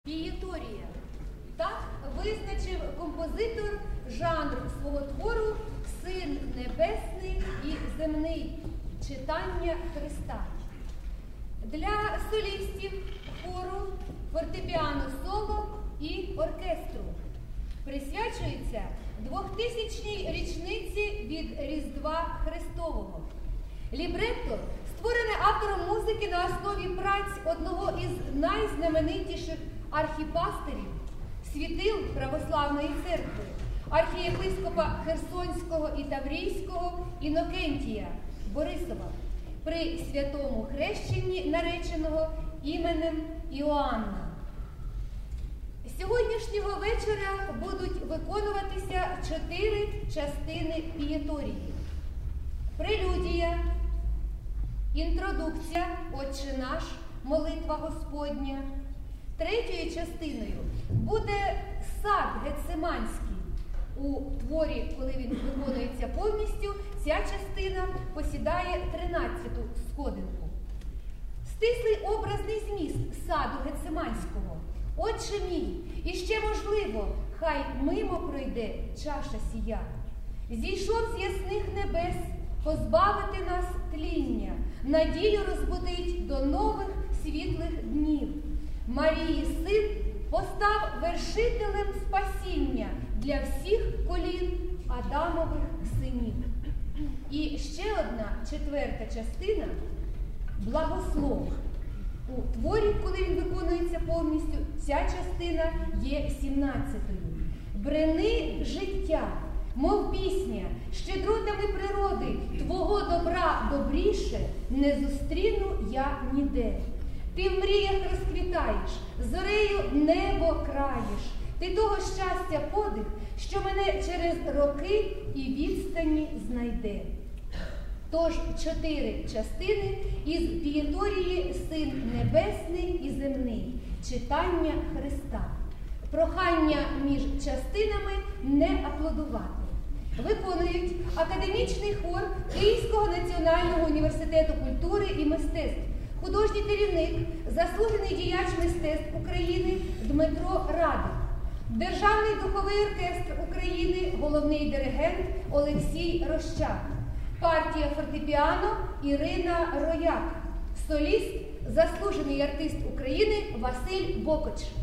Пієторія. Так визначив композитор жанр свого твору «Син небесний і земний. Читання Христа». Для солістів, хору, фортепіано-соло і оркестру присвячується 2000-й річниці від Різдва Христового. Лібретто створене автором музики на основі праць одного із найзнаменитіших архіпастерів, світил Православної церкви, архієпископа Херсонського і Таврійського Інокентія Борисова при святому хрещенні нареченого іменем Іоанна. Сьогоднішнього вечора будуть виконуватися 4 частини пієторії. Прелюдія, інтродукція «Отче наш», молитва Господня. Третьою частиною буде сад Гециманський. У творі, коли він виконується повністю, ця частина посідає 13-ту сходинку. Стислий образний зміст саду Гециманського. «Отче мій, і ще можливо, хай мимо пройде чаша сія. Зійшов з ясних небес позбавити нас тління, надію розбудить до нових світлих днів. Марії син постав вершителем спасіння для всіх колін Адамових синів». І ще одна 4-та частина «Благослов». У творі, коли він виконується повністю, ця частина є 17-ю. «Брени життя, мов пісня, щедротами природи, твого добра добріше не зустріну я ніде. Ти в мріях розквітаєш, зорею небо краєш, ти того щастя подих, що мене через роки і відстані знайде». Тож 4 частини із пієторії «Син небесний і земний. Читання Христа». Прохання між частинами не аплодувати. Виконують академічний хор Київського національного університету культури і мистецтв, художній керівник, заслужений діяч мистецтв України Дмитро Радик, Державний духовий оркестр України, головний диригент Олексій Рощак, партія фортепіано Ірина Рояк, соліст, заслужений артист України Василь Бокоч.